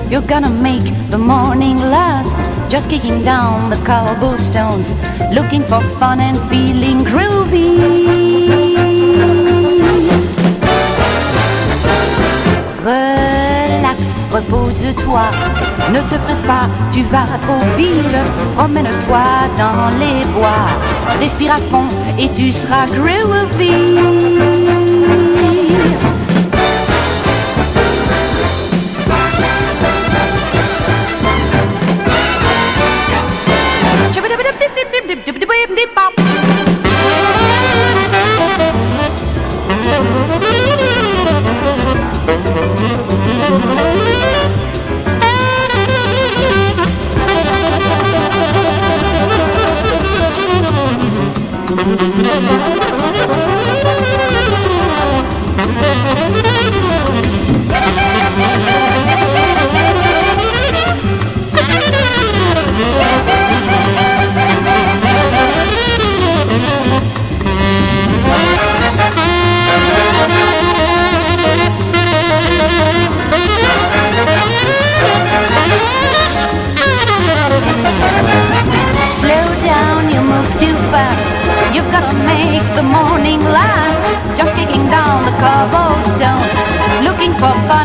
You're gonna make the morning last, just kicking down the cobblestones, looking for fun and feeling groovy. Relax, repose-toi, ne te presse pas, tu vas trop vite. Promène-toi dans les bois, respire à fond et tu seras groovy. You've got to make the morning last, just kicking down the cobblestones, looking for fun